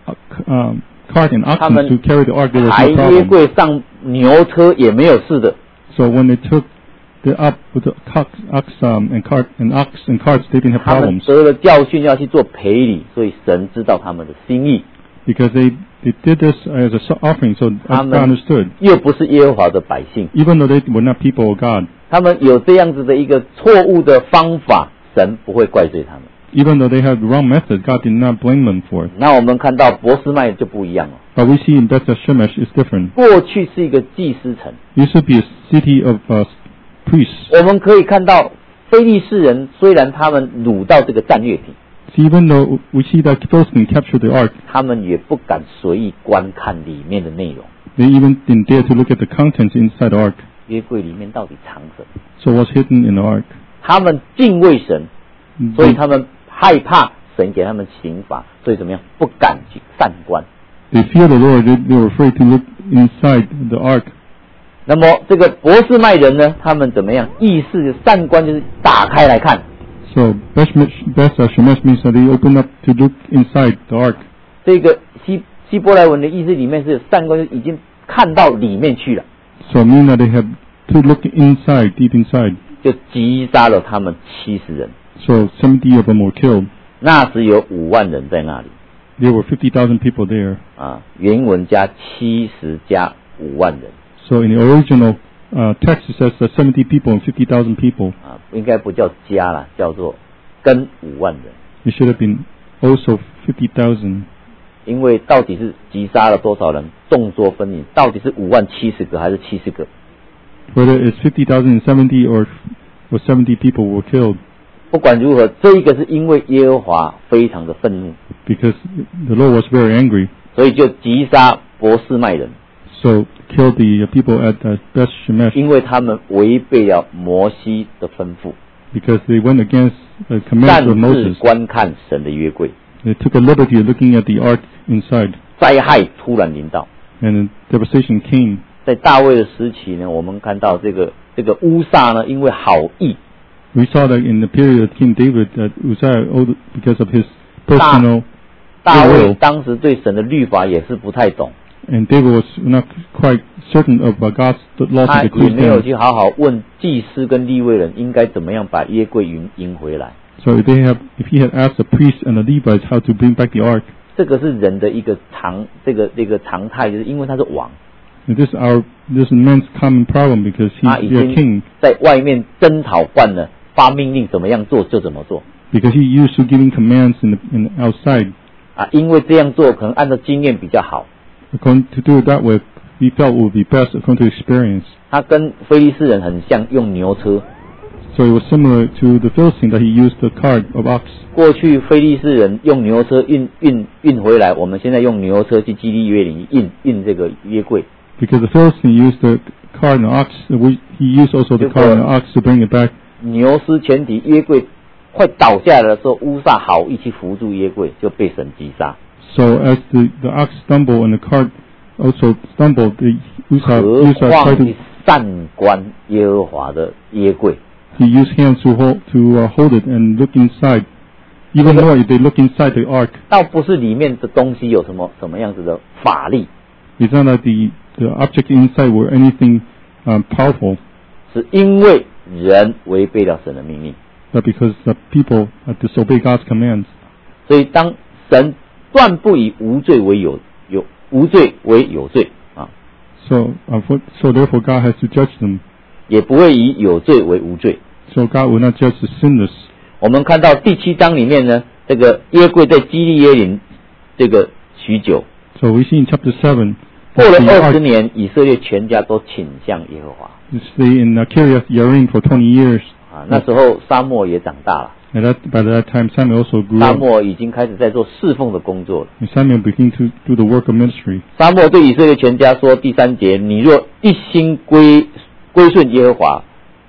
[SPEAKER 2] um, cart and oxen to carry the ark, there was
[SPEAKER 1] 抬
[SPEAKER 2] no
[SPEAKER 1] 约
[SPEAKER 2] problem.
[SPEAKER 1] 柜上牛车也没有事的。
[SPEAKER 2] So when they took the up with the ox, ox um, and cart and ox and carts, they didn't have
[SPEAKER 1] 他们
[SPEAKER 2] problems
[SPEAKER 1] 得了教训要去做赔礼，所以神知道他们的心意。
[SPEAKER 2] because they they did this as a offering. So
[SPEAKER 1] 他
[SPEAKER 2] God
[SPEAKER 1] 们
[SPEAKER 2] understood.
[SPEAKER 1] 又不是耶和华的百姓，
[SPEAKER 2] Even though they were not people of God,
[SPEAKER 1] 他们有这样子的一个错误的方法，神不会怪罪他们。
[SPEAKER 2] even though they had the wrong method, God did not blame them for it.
[SPEAKER 1] 那我们看到伯斯麦就不一样了，
[SPEAKER 2] But we see in Beth Shemesh is different.
[SPEAKER 1] 过去是一个祭司城，
[SPEAKER 2] It used to be a city of uh, priests.
[SPEAKER 1] 我们可以看到非利士人虽然他们掳到这个战略品，
[SPEAKER 2] So even though we see that Philistines captured the ark,
[SPEAKER 1] 他们也不敢随意观看里面的内容。
[SPEAKER 2] they even didn't dare to look at the contents inside the ark.
[SPEAKER 1] 约柜里面到底藏什么？
[SPEAKER 2] So what's hidden in the ark?
[SPEAKER 1] 他们敬畏神，所以
[SPEAKER 2] They,
[SPEAKER 1] 他们害怕神给他们刑罚，所以怎么样？不敢去善观。
[SPEAKER 2] they fear the Lord. They, they were afraid to look inside the ark.
[SPEAKER 1] 那么这个伯斯麦人呢？他们怎么样？意识善观就是打开来看。
[SPEAKER 2] So Beth Shemesh means that they opened up to look inside the ark.
[SPEAKER 1] 这个希希伯来文的意思里面是善观，就是已经看到里面去了，
[SPEAKER 2] So mean that they had to look inside, deep inside.
[SPEAKER 1] 就击杀了他们七十人。
[SPEAKER 2] So seventy of them were killed.
[SPEAKER 1] 那时有五万人在那里
[SPEAKER 2] There were fifty thousand people there.
[SPEAKER 1] 啊，原文加七十加五万人
[SPEAKER 2] So in the original uh, text it says that seventy people and fifty thousand people.
[SPEAKER 1] 啊，应该不叫加啦，叫做跟五万人。
[SPEAKER 2] It should have been also fifty thousand.
[SPEAKER 1] 因为到底是击杀了多少人，众说纷纭，到底是五万七十个还是七十个？
[SPEAKER 2] Whether it's fifty thousand and seventy or, or seventy people were killed.
[SPEAKER 1] 不管如何，这一个是因为耶和华非常的愤怒，
[SPEAKER 2] Because the Lord was very angry.
[SPEAKER 1] 所以就击杀伯斯麦人，
[SPEAKER 2] So killed the people at uh, Beth Shemesh
[SPEAKER 1] 因为他们违背了摩西的吩咐，
[SPEAKER 2] because they went against the commands
[SPEAKER 1] 擅
[SPEAKER 2] of
[SPEAKER 1] 自
[SPEAKER 2] Moses.
[SPEAKER 1] 观看神的约柜，
[SPEAKER 2] They took a liberty of looking at the ark inside.
[SPEAKER 1] 灾害突然临到。
[SPEAKER 2] And devastation came.
[SPEAKER 1] 在大卫的时期呢，我们看到这个这个乌撒呢，因为好意，
[SPEAKER 2] We saw that in the period of King David that Uzziah, owed, because of his personal
[SPEAKER 1] 大卫
[SPEAKER 2] will,
[SPEAKER 1] 当时对神的律法也是不太懂，
[SPEAKER 2] and David was not quite certain of uh, God's laws
[SPEAKER 1] 他
[SPEAKER 2] and
[SPEAKER 1] 也
[SPEAKER 2] decrees
[SPEAKER 1] 没有
[SPEAKER 2] then.
[SPEAKER 1] 去好好问祭司跟利未人应该怎么样把约柜迎迎回来。
[SPEAKER 2] So if they have, if he had asked the priests and the Levites how to bring back the ark,
[SPEAKER 1] 这个是人的一个常这个这个常态，就是因为他是王，
[SPEAKER 2] and this is our this is man's common problem because
[SPEAKER 1] 他
[SPEAKER 2] he's
[SPEAKER 1] 已
[SPEAKER 2] their
[SPEAKER 1] 经
[SPEAKER 2] king.
[SPEAKER 1] 在外面征讨惯了，发命令怎么样做就怎么做
[SPEAKER 2] Because he used to giving commands in the, in the outside.
[SPEAKER 1] 啊，因为这样做可能按照经验比较好。
[SPEAKER 2] According to do it that way, he felt would be best according to experience.
[SPEAKER 1] 他跟非利士人很像，用牛车。
[SPEAKER 2] So it was similar to the Philistine that he used the cart of ox.
[SPEAKER 1] 过去非利士人用牛车运运运回来，我们现在用牛车去基利约里运运这个约柜。
[SPEAKER 2] Because the Philistine used the cart and ox, we, he used also the cart and ox to bring it back.
[SPEAKER 1] 牛失前蹄，约柜快倒下来的时候，乌撒好意去扶住约柜，就被神击杀。
[SPEAKER 2] So as the, the ox stumbled and the cart also stumbled, the Uzzah,
[SPEAKER 1] 何
[SPEAKER 2] Uzzah
[SPEAKER 1] 况
[SPEAKER 2] tried
[SPEAKER 1] 去
[SPEAKER 2] to,
[SPEAKER 1] 善观耶和华的约柜。
[SPEAKER 2] he used hands to hold, to uh, hold it and look inside. Even more if they look inside the ark.
[SPEAKER 1] 倒不是里面的东西有什么什么样子的法力，
[SPEAKER 2] It's not that the, the object inside were anything um, powerful,
[SPEAKER 1] 是因为人违背了神的命令。
[SPEAKER 2] but because the people uh, disobey God's commands.
[SPEAKER 1] 所以当神断不以无罪为有有无罪为有罪啊，
[SPEAKER 2] So, uh, for, so therefore God has to judge them.
[SPEAKER 1] 也不会以有罪为无罪。
[SPEAKER 2] So God will not judge the sinners.
[SPEAKER 1] 我们看到第七章里面呢，这个约柜在基利耶林这个许久，
[SPEAKER 2] So we see in chapter seven,
[SPEAKER 1] 过
[SPEAKER 2] that
[SPEAKER 1] 了
[SPEAKER 2] the
[SPEAKER 1] 二十
[SPEAKER 2] ark
[SPEAKER 1] 年，以色列全家都倾向耶和华
[SPEAKER 2] stay in uh, Kiriath Yarim for twenty years.
[SPEAKER 1] 啊。那时候沙漠也长大了，
[SPEAKER 2] And that, by that time Samuel also grew
[SPEAKER 1] 沙
[SPEAKER 2] up.
[SPEAKER 1] 漠已经开始在做侍奉的工作了。
[SPEAKER 2] And Samuel began to do the work of ministry.
[SPEAKER 1] 沙漠对以色列全家说：第三节，你若一心归归顺耶和华，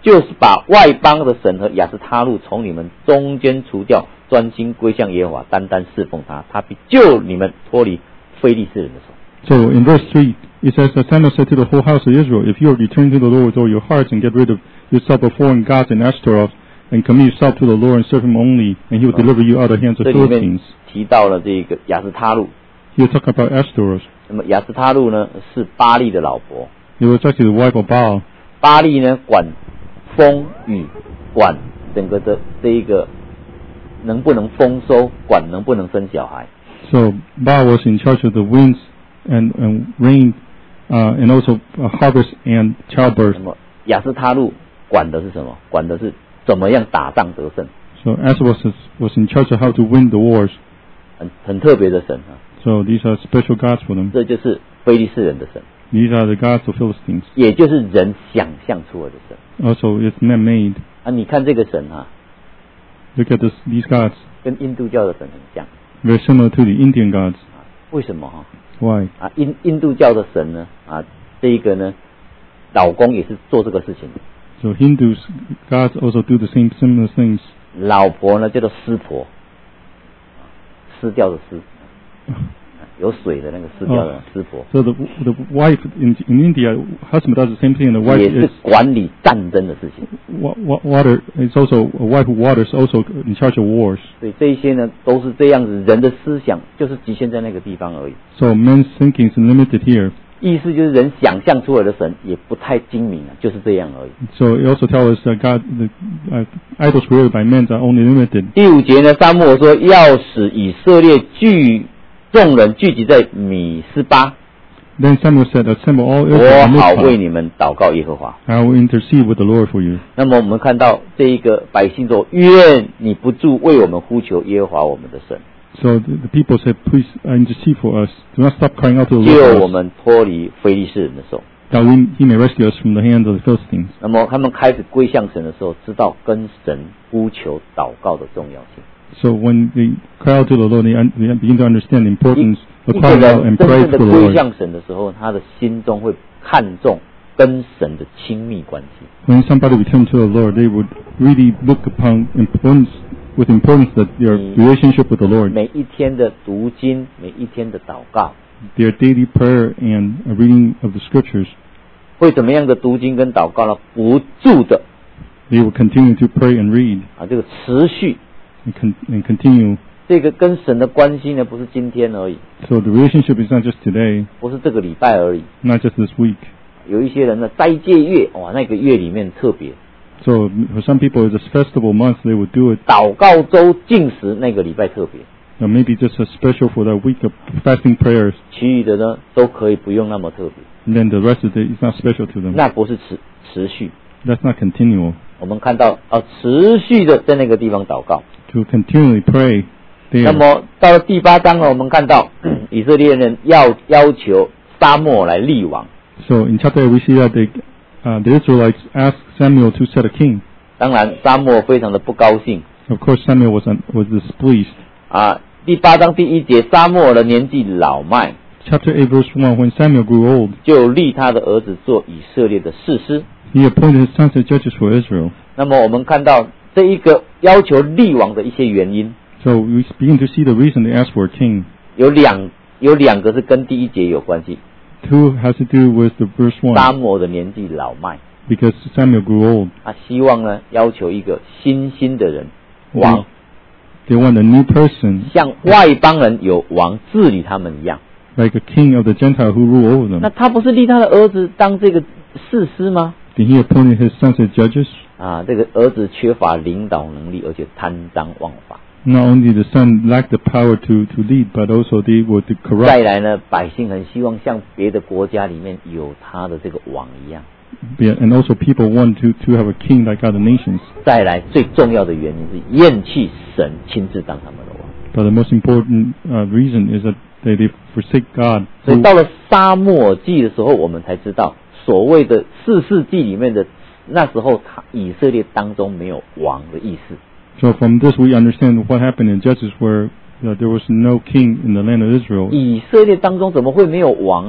[SPEAKER 1] 就是把外邦的神和亚斯他路从你们中间除掉，专心归向耶和华，单单侍奉他，他必救你们脱离非利士人的手。
[SPEAKER 2] So in verse three, it says that Samuel said to the whole house of Israel, if you return to the Lord with all your hearts and get rid of yourself of foreign gods and Ashtaroth, and commit yourself to the Lord and serve Him only, and He will deliver you out of the hands of
[SPEAKER 1] 这里面
[SPEAKER 2] Philistines.
[SPEAKER 1] 提到了这个亚斯他路，
[SPEAKER 2] He talk about Ashtaroth.
[SPEAKER 1] 那么亚斯他路呢是巴利的老婆，
[SPEAKER 2] It was actually the wife of Baal.
[SPEAKER 1] 巴利呢管风雨，管整个的这一个能不能丰收，管能不能生小孩。
[SPEAKER 2] So Baal was in charge of the winds and, and rain, uh, and also uh, harvest and
[SPEAKER 1] 那
[SPEAKER 2] childbirth.
[SPEAKER 1] 么亚斯他路管的是什么？管的是怎么样打仗得胜，
[SPEAKER 2] So Ashtaroth was, was in charge of how to win the wars.
[SPEAKER 1] 很很特别的神啊，
[SPEAKER 2] So these are special gods for them.
[SPEAKER 1] 这就是非利士人的神，
[SPEAKER 2] These are the gods of Philistines.
[SPEAKER 1] 也就是人想象出来的神
[SPEAKER 2] Also, it's man-made.
[SPEAKER 1] 啊。你看这个神啊，
[SPEAKER 2] Look at this, these gods.
[SPEAKER 1] 跟印度教的神很像
[SPEAKER 2] Very similar to the Indian gods.
[SPEAKER 1] 啊。为什么哈？
[SPEAKER 2] Why?
[SPEAKER 1] 啊，印印度教的神呢啊，这一个呢，老公也是做这个事情，
[SPEAKER 2] So Hindus gods also do the same similar things.
[SPEAKER 1] 老婆呢叫做湿婆，湿掉的湿，有水的那个湿掉的湿婆，
[SPEAKER 2] So the the wife in in India, husband does the same thing, and the wife
[SPEAKER 1] 也是
[SPEAKER 2] is
[SPEAKER 1] 管理战争的事情。
[SPEAKER 2] wa- wa- water. It's also a wife who waters, also in charge of wars.
[SPEAKER 1] 所以这一些呢都是这样子，人的思想就是局限在那个地方而已。
[SPEAKER 2] So men's thinking is limited here.
[SPEAKER 1] 意思就是人想象出来的神也不太精明啊，就是这样而已。
[SPEAKER 2] So it also tells us that God, the uh, idols created by men are only limited.
[SPEAKER 1] 第五节呢，撒母耳说要使以色列聚众人聚集在米斯巴，
[SPEAKER 2] Then Samuel said, "Assemble all
[SPEAKER 1] 我
[SPEAKER 2] Israel
[SPEAKER 1] 好
[SPEAKER 2] in
[SPEAKER 1] 为
[SPEAKER 2] Mizpah.
[SPEAKER 1] 你们祷告耶和华。
[SPEAKER 2] I will intercede with the Lord for you."
[SPEAKER 1] 那么我们看到这一个百姓说：愿你不住为我们呼求耶和华我们的神，
[SPEAKER 2] So the, the people said, "Please uh, intercede for us. Do not stop crying out to the
[SPEAKER 1] 救
[SPEAKER 2] Lord
[SPEAKER 1] 我
[SPEAKER 2] for us,
[SPEAKER 1] 们脱离非利士人的手。
[SPEAKER 2] that we, He may rescue us from the hands of the Philistines."
[SPEAKER 1] 那么他们开始归向神的时候，知道跟神呼求祷告的重要性。
[SPEAKER 2] So when they cry out to the Lord, they, un- they begin to understand the importance
[SPEAKER 1] 一
[SPEAKER 2] of
[SPEAKER 1] 一个
[SPEAKER 2] crying out
[SPEAKER 1] 人
[SPEAKER 2] and
[SPEAKER 1] 真
[SPEAKER 2] pray
[SPEAKER 1] 正的
[SPEAKER 2] for the
[SPEAKER 1] 归
[SPEAKER 2] Lord.
[SPEAKER 1] 向神的时候，他的心中会看重跟神的亲密关系。
[SPEAKER 2] When somebody returns to the Lord, they would really look upon importance with importance that their relationship with the Lord,
[SPEAKER 1] 每一天的读经，每一天的祷告，
[SPEAKER 2] their daily prayer and a reading of the scriptures.
[SPEAKER 1] 会怎么样的读经跟祷告呢？不住的
[SPEAKER 2] They will continue to pray and read
[SPEAKER 1] 啊，这个持续，
[SPEAKER 2] and, con- and continue.
[SPEAKER 1] 这个跟神的关系呢，不是今天而已，
[SPEAKER 2] So the relationship is not just today,
[SPEAKER 1] 不是这个礼拜而已。
[SPEAKER 2] not just this week.
[SPEAKER 1] 有一些人呢，斋戒月，哇，那个月里面特别，
[SPEAKER 2] So for some people, it's a festival month, they would do it.
[SPEAKER 1] 祷告周禁食那个礼拜特别，
[SPEAKER 2] Or maybe just a special for that week of fasting prayers.
[SPEAKER 1] 其余的呢都可以不用那么特别，
[SPEAKER 2] And then the rest of the day is not special to them.
[SPEAKER 1] 那不是持持续。
[SPEAKER 2] That's not continual.
[SPEAKER 1] 我们看到啊，持续的在那个地方祷告。
[SPEAKER 2] To continually pray
[SPEAKER 1] 那
[SPEAKER 2] there.
[SPEAKER 1] 么到了第八章呢，我们看到以色列人要要求沙漠来立王。
[SPEAKER 2] So in chapter eight, we see that they, uh, the Israelites asked Samuel to set a king.
[SPEAKER 1] 当然，沙漠非常的不高兴
[SPEAKER 2] Of course, Samuel was un- was displeased.
[SPEAKER 1] 啊。第八章第一节，沙漠的年纪老迈，
[SPEAKER 2] Chapter eight, verse one, when Samuel grew old,
[SPEAKER 1] 就立他的儿子做以色列的士师。
[SPEAKER 2] he appointed his sons as judges for Israel.
[SPEAKER 1] 那么我们看到这一个要求立王的一些原因，
[SPEAKER 2] So we begin to see the reason they asked for a king.
[SPEAKER 1] 有两有两个是跟第一节有关系。
[SPEAKER 2] Two has to do with the verse
[SPEAKER 1] 沙
[SPEAKER 2] one,
[SPEAKER 1] 漠的年纪老迈，
[SPEAKER 2] because Samuel grew old.
[SPEAKER 1] 他希望呢要求一个新兴的人王，
[SPEAKER 2] They want a new person,
[SPEAKER 1] 像外邦人有王治理他们一样。
[SPEAKER 2] like a king of the Gentile who rule over
[SPEAKER 1] 那
[SPEAKER 2] them.
[SPEAKER 1] 他不是立他的儿子当这个士师吗？
[SPEAKER 2] Then he appointed his sons as judges.
[SPEAKER 1] 啊，这个儿子缺乏领导能力，而且贪赃枉法。
[SPEAKER 2] Not only the son lacked the power to, to lead, but also they were to
[SPEAKER 1] 再
[SPEAKER 2] corrupt.
[SPEAKER 1] 来呢，百姓很希望像别的国家里面有他的这个王一样。
[SPEAKER 2] Yeah, and also people want to, to have a king like other nations.
[SPEAKER 1] 再来，最重要的原因是厌弃神亲自当他们的王。
[SPEAKER 2] But the most important uh, reason is that they, they forsake God.
[SPEAKER 1] 所以
[SPEAKER 2] who-
[SPEAKER 1] 到了沙漠记的时候，我们才知道所谓的四世纪里面的那时候，他以色列当中没有王的意思。
[SPEAKER 2] So from this we understand what happened in Judges, where uh, there was no king in the land of Israel.
[SPEAKER 1] 以色列当中怎么会没有王呢？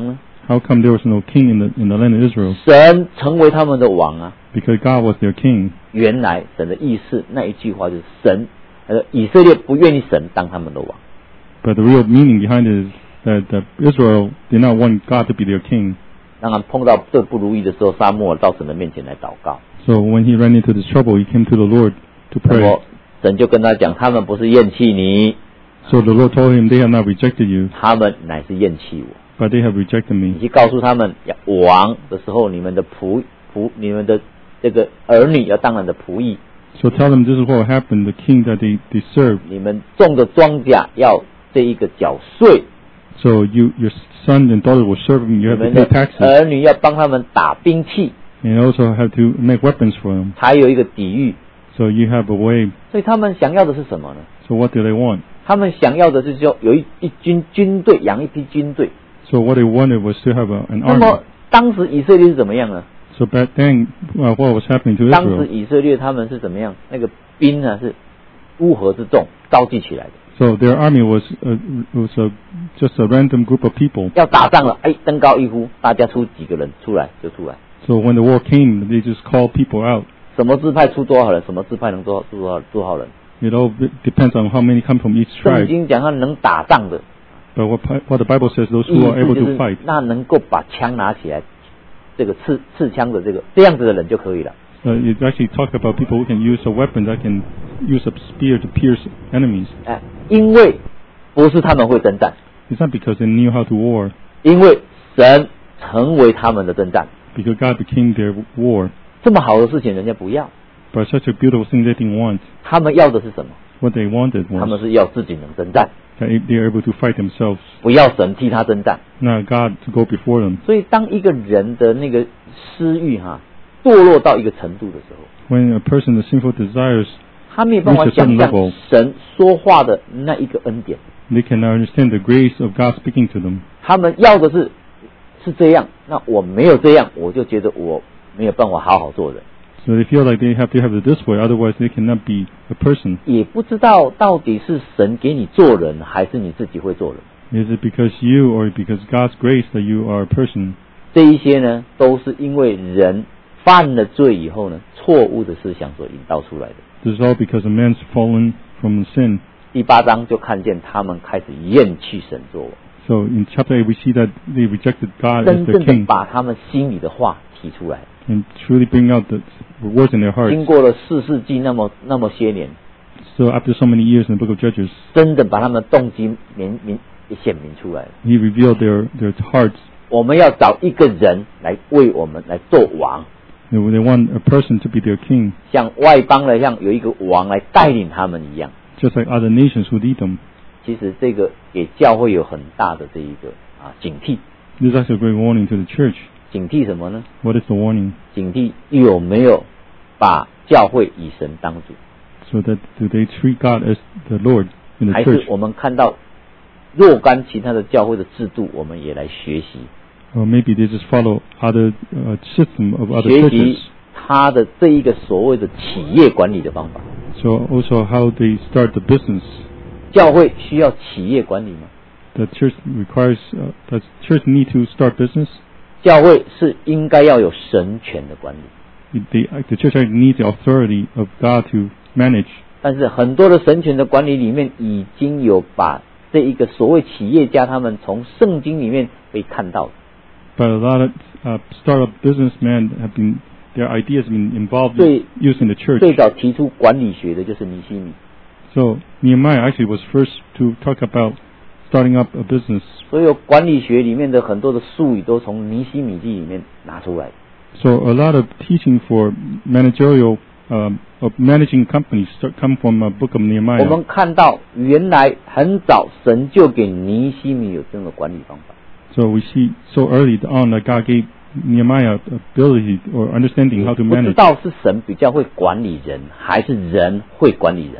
[SPEAKER 2] How come there was no king in the in the land of Israel?
[SPEAKER 1] 神成为他们的王啊。
[SPEAKER 2] Because God was their king.
[SPEAKER 1] 原来神的意思那一句话就是神，呃，以色列不愿意神当他们的王。
[SPEAKER 2] But the real meaning behind it is that, that Israel did not want God to be their king.
[SPEAKER 1] 当然碰到这不如意的时候，撒母耳到神的面前来祷告。
[SPEAKER 2] So when he ran into this trouble, he came to the Lord to
[SPEAKER 1] 那
[SPEAKER 2] pray.
[SPEAKER 1] 么神就跟他讲，他们不是厌弃你，
[SPEAKER 2] So the Lord told him, they have not rejected you,
[SPEAKER 1] 他们乃是厌弃我。
[SPEAKER 2] but they have rejected
[SPEAKER 1] 你
[SPEAKER 2] me.
[SPEAKER 1] 去告诉他们，王的时候，你们的仆仆，你们的这个儿女要当然的仆役，
[SPEAKER 2] So tell them this is what will happen, the king that they, they serve.
[SPEAKER 1] 你们种的庄稼要这一个缴税，
[SPEAKER 2] So you, your son and daughter will serve him,
[SPEAKER 1] 你
[SPEAKER 2] you have
[SPEAKER 1] 们
[SPEAKER 2] to
[SPEAKER 1] 的
[SPEAKER 2] pay taxes.
[SPEAKER 1] 儿女要帮他们打兵器，
[SPEAKER 2] And you also have to make weapons for them.
[SPEAKER 1] 才有一个抵御。
[SPEAKER 2] So you have a way.
[SPEAKER 1] 所以他们想要的是什么呢？
[SPEAKER 2] So what do they want?
[SPEAKER 1] 他们想要的是就有一一军军队，养一批军队。
[SPEAKER 2] So what they wanted was to have a, an
[SPEAKER 1] 那
[SPEAKER 2] army.
[SPEAKER 1] 么当时以色列是怎么样呢？
[SPEAKER 2] So back then, uh, what was happening to
[SPEAKER 1] 当时
[SPEAKER 2] Israel?
[SPEAKER 1] 以色列他们是怎么样？那个兵呢是乌合之众召集起来的，
[SPEAKER 2] So their army was uh, was a, just a random group of people.
[SPEAKER 1] 要打仗了，哎，登高一呼，大家出几个人出来就出来。
[SPEAKER 2] So when the war came, they just called people out.
[SPEAKER 1] 什么支派出多少人？什么支派能多出多少多少人？
[SPEAKER 2] It all d- depends on how many come from each
[SPEAKER 1] 圣
[SPEAKER 2] tribe.
[SPEAKER 1] 经讲他能打仗的，
[SPEAKER 2] But what, pi- what the Bible says, those
[SPEAKER 1] 意
[SPEAKER 2] who are
[SPEAKER 1] 思
[SPEAKER 2] able
[SPEAKER 1] 就
[SPEAKER 2] to
[SPEAKER 1] 是
[SPEAKER 2] fight.
[SPEAKER 1] 那能够把枪拿起来，这个刺刺枪的这个这样子的人就可以了。
[SPEAKER 2] Uh, it actually talked about people who can use a weapon that can use a spear to pierce enemies.
[SPEAKER 1] 哎，因为不是他们会征战，
[SPEAKER 2] It's not because they knew how to war,
[SPEAKER 1] 因为神成为他们的征战。
[SPEAKER 2] because God became their war.
[SPEAKER 1] 这么好的事情人家不要，
[SPEAKER 2] But such a beautiful thing they didn't want.
[SPEAKER 1] 他们要的是什么？
[SPEAKER 2] What they wanted
[SPEAKER 1] 他们
[SPEAKER 2] was
[SPEAKER 1] 是要自己能征战，
[SPEAKER 2] that they are able to fight themselves,
[SPEAKER 1] 不要神替他征战。
[SPEAKER 2] not God to go before them.
[SPEAKER 1] 所以当一个人的那个私欲哈堕落到一个程度的时候，
[SPEAKER 2] When a person the sinful desires,
[SPEAKER 1] 他没有办法
[SPEAKER 2] Reach a
[SPEAKER 1] 想
[SPEAKER 2] certain
[SPEAKER 1] 象
[SPEAKER 2] level.
[SPEAKER 1] 神说话的那一个恩典。
[SPEAKER 2] they cannot understand the grace of God speaking to them.
[SPEAKER 1] 他们要的是是这样，那我没有这样，我就觉得我没有办法好好做人，
[SPEAKER 2] So they feel like they have to have it this way, otherwise they cannot be a person.
[SPEAKER 1] 也不知道到底是神给你做人，还是你自己会做人。
[SPEAKER 2] Is it because you or because God's grace that you are a person?
[SPEAKER 1] 这一些呢，都是因为人犯了罪以后呢，错误的思想所引导出来的。
[SPEAKER 2] This is all because a man's fallen from sin.
[SPEAKER 1] 第八章就看见他们开始厌弃神作王，
[SPEAKER 2] So in chapter eight we see that they rejected God
[SPEAKER 1] 真
[SPEAKER 2] as their
[SPEAKER 1] 正的
[SPEAKER 2] king
[SPEAKER 1] 把他们心里的话提出来。
[SPEAKER 2] and truly bring out the words in their
[SPEAKER 1] 经
[SPEAKER 2] hearts.
[SPEAKER 1] 过了四世纪那么那么些年，
[SPEAKER 2] So after so many years in the book of Judges,
[SPEAKER 1] 真的把他们的动机明明显明出来了。
[SPEAKER 2] he revealed their, their hearts.
[SPEAKER 1] 我们要找一个人来为我们来做王，
[SPEAKER 2] They, they want a person to be their king,
[SPEAKER 1] 像外邦的像有一个王来带领他们一样。
[SPEAKER 2] just like other nations who lead them.
[SPEAKER 1] 其实这个给教会有很大的这一个啊警惕。
[SPEAKER 2] This is actually a great warning to the church.
[SPEAKER 1] 警惕什么呢？
[SPEAKER 2] What is the warning?
[SPEAKER 1] 警惕有没有把教会以神当主，
[SPEAKER 2] So that do they treat God as the Lord in the
[SPEAKER 1] 还是
[SPEAKER 2] church?
[SPEAKER 1] 我们看到若干其他的教会的制度，我们也来学习，
[SPEAKER 2] Or maybe they just follow other uh, system of other
[SPEAKER 1] 学
[SPEAKER 2] churches.
[SPEAKER 1] 习他的这一个所谓的企业管理的方法。
[SPEAKER 2] So also how they start the business.
[SPEAKER 1] 教会需要企业管理吗？
[SPEAKER 2] The church requires, uh, does church need to start business?
[SPEAKER 1] 教会是应该要有神权的管理，
[SPEAKER 2] The, the church actually needs the authority of God to manage.
[SPEAKER 1] 但是很多的神权的管理里面，已经有把这一个所谓企业家他们从圣经里面被看到的。
[SPEAKER 2] But a lot of uh, startup businessmen have been, their ideas have been involved
[SPEAKER 1] 最
[SPEAKER 2] in using the church.
[SPEAKER 1] 最早提出管理学的就是尼希米，
[SPEAKER 2] So Nehemiah actually was first to talk about starting up a business.
[SPEAKER 1] 所有管理学里面的很多的术语都从尼希米记里面拿出来的。
[SPEAKER 2] So a lot of teaching for managerial um, of managing companies start, come from a book of
[SPEAKER 1] 我
[SPEAKER 2] Nehemiah.
[SPEAKER 1] 们看到原来很早神就给尼希米有这样的管理方法，
[SPEAKER 2] So we see so early on that God gave Nehemiah ability or understanding how to
[SPEAKER 1] 不知
[SPEAKER 2] manage.
[SPEAKER 1] 道是神比较会管理人，还是人会管理人，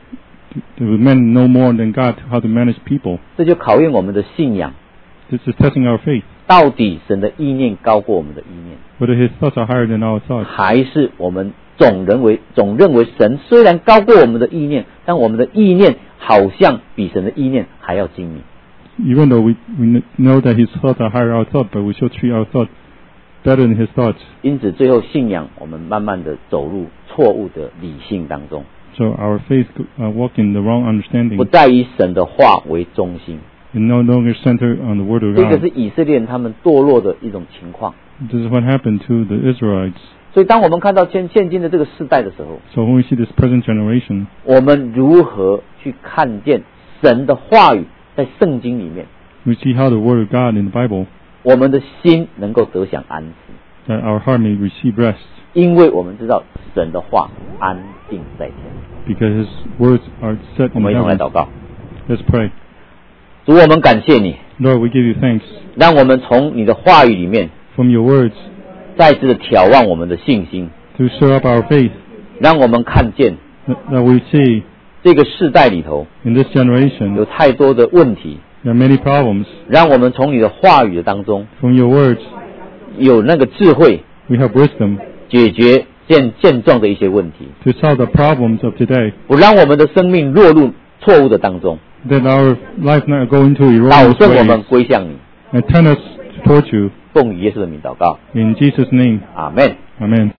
[SPEAKER 2] The men know more than God how to manage people.
[SPEAKER 1] 这就考验我们的信仰。
[SPEAKER 2] This is testing our faith.
[SPEAKER 1] 到底神的意念高过我们的意念，
[SPEAKER 2] Whether His thoughts are higher than our thoughts,
[SPEAKER 1] 还是我们总认为总认为神虽然高过我们的意念，但我们的意念好像比神的意念还要精明。
[SPEAKER 2] even though we, we know that his thoughts are higher our thought, but we should treat our thoughts better than his thoughts.
[SPEAKER 1] 因此，最后信仰我们慢慢的走入错误的理性当中，
[SPEAKER 2] So our faith uh, walk in the wrong understanding.
[SPEAKER 1] 不再以神的话为中心。
[SPEAKER 2] It no longer center on the word of
[SPEAKER 1] 这个
[SPEAKER 2] God.
[SPEAKER 1] 是以色列人他们堕落的一种情况。
[SPEAKER 2] This is what happened to the Israelites.
[SPEAKER 1] 所以，当我们看到现现今的这个世代的时候，
[SPEAKER 2] So when we see this present generation,
[SPEAKER 1] 我们如何去看见神的话语在圣经里面，
[SPEAKER 2] we see how the word of God in the Bible,
[SPEAKER 1] 我们的心能够得享安息，
[SPEAKER 2] that our heart may receive rest,
[SPEAKER 1] 因为我们知道神的话安定在天。
[SPEAKER 2] because his words are set
[SPEAKER 1] 我
[SPEAKER 2] in
[SPEAKER 1] 们一同来
[SPEAKER 2] heaven.
[SPEAKER 1] 祷告，
[SPEAKER 2] Let's pray.
[SPEAKER 1] 主，我们感谢你，
[SPEAKER 2] Lord, we give you thanks
[SPEAKER 1] 让我们从你的话语里面
[SPEAKER 2] from your words
[SPEAKER 1] 再次的挑旺我们的信心，
[SPEAKER 2] to stir up our faith,
[SPEAKER 1] 让我们看见
[SPEAKER 2] that, that we see
[SPEAKER 1] 这个世代里头
[SPEAKER 2] in this
[SPEAKER 1] 有
[SPEAKER 2] generation
[SPEAKER 1] 太多的问题，
[SPEAKER 2] there are many problems.
[SPEAKER 1] 让我们从你的话语的当中
[SPEAKER 2] From your words,
[SPEAKER 1] 有那个智慧
[SPEAKER 2] we have wisdom
[SPEAKER 1] 解决现现状的一些问题，
[SPEAKER 2] to solve the problems of today,
[SPEAKER 1] 不让我们的生命落入错误的当中，
[SPEAKER 2] that our life not go into
[SPEAKER 1] 导
[SPEAKER 2] erroneous
[SPEAKER 1] 致我们
[SPEAKER 2] ways,
[SPEAKER 1] 归向你。
[SPEAKER 2] and turn us towards you.
[SPEAKER 1] 奉耶稣的名祷告，
[SPEAKER 2] In Jesus' name,
[SPEAKER 1] 阿门。
[SPEAKER 2] amen.